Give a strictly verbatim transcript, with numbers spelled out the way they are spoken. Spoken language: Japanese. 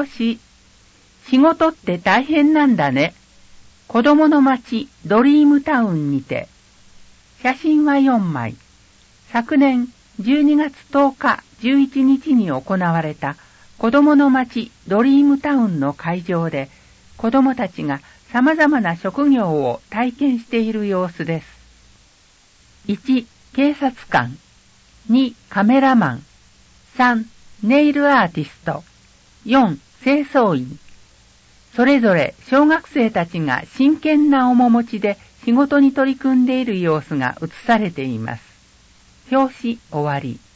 表紙、仕事って大変なんだね。子供の街ドリームタウンにて。写真はよんまい。昨年じゅうにがつとおか、じゅういちにちに行われた子供の街ドリームタウンの会場で、子供たちが様々な職業を体験している様子です。いち、警察官。に、カメラマン。さん、ネイルアーティスト。よん、清掃員。それぞれ小学生たちが真剣な面持ちで仕事に取り組んでいる様子が映されています。表紙終わり。